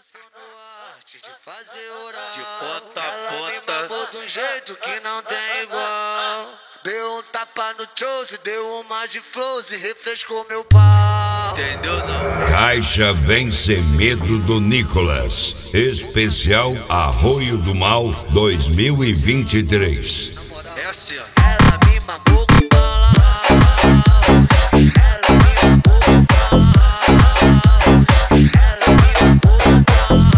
De fazer oral, de ponta a ela me ponta, mamou de um jeito que não tem igual. Deu um tapa no chose, deu uma de flows e refrescou meu pau. entendeu não? Caixa Vence Medo do Nicolas. Especial Arroio do Mal 2023. É assim, ó. Ela me mamou com bala. Ela me mamou com bala. Ela me mamou com bala.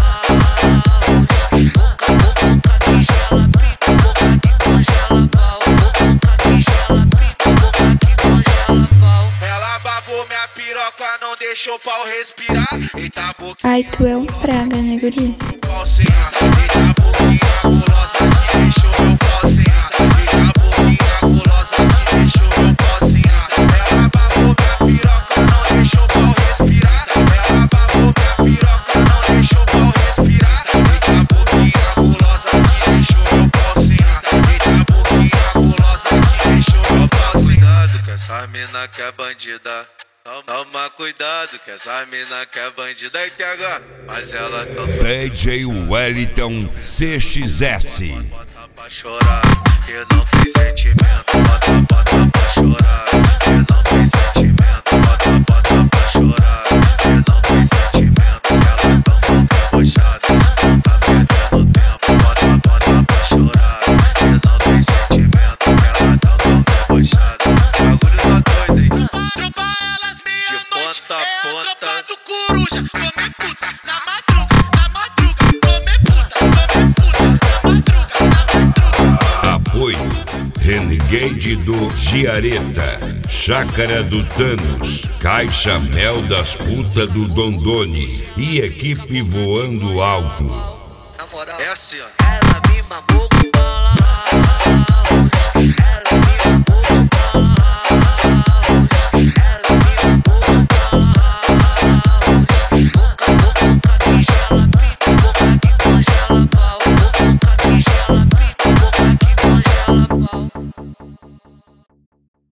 Boca, boca que gela, pica, boca que congela pau. Boca que gela, pica, boca que congela pau. Ela babou minha piroca, não deixou o pau respirar. Eita a boca, Ai, tu é um praga, né, guri? pau sem ar. Eita a boquinha gulosa que deixou meu pau sem ar. Eita a boquinha gulosa que deixou meu pau sem ar. Ela babou minha piroca, não deixou o pau respirar. Ela babou minha piroca, não deixou o pau respirar. Eita a boquinha gulosa que deixou meu pau sem ar. Eita a boquinha gulosa que deixou meu pau sem ar. Cuidado que essa mina que é bandida. Toma cuidado que essa mina que é bandida. Aí TH, mas ela também DJ Wellington CXS. bota pra chorar, que não tem sentimento. Bota pra chorar, que não tem sentimento. Bota pra chorar, que não tem sentimento. Ela tão debochada, tá perdendo tempo. Bota pra chorar, que não tem sentimento. Ela tão debochada, bagulho tá doido, hein? Tropa elas meia-noite, ponta a é a ponta. tropa do coruja. Come puta, na madruga, come puta, na madruga. Apoio Renegade do Giareta, Chácara do Thanos, Caixa Mel das Putas do Dondoni e equipe Voando Alto. Na moral, É assim, ó. ela me mamou com bala.